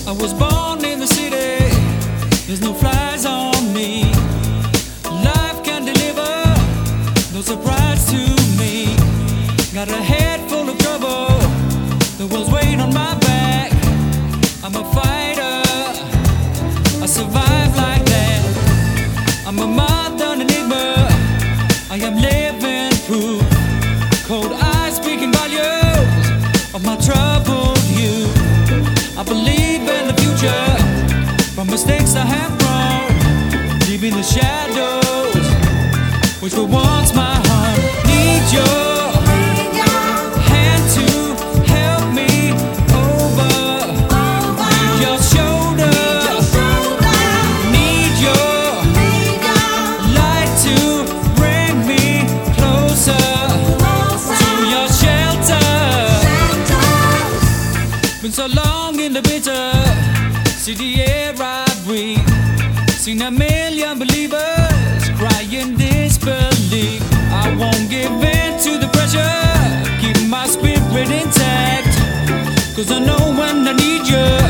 I was born in the city, there's no flies on me. Life can deliver, no surprise to me. Got a head full of trouble, the world's weight on my back. I'm a fighter, I survive like that. I'm a modern enigma, I am living proof. Cold eyes speaking volumes of my troubled youth. I believe in the future, from mistakes I have grown, leaving the shadows, which were once my home. Need your hand to help me over. Need your shoulder. Need your light to bring me closer to your shelter. Been so long in the bitter, see the air I breathe. Seen a million believers cry in disbelief. I won't give in to the pressure, keep my spirit intact, 'cause I know when I need you,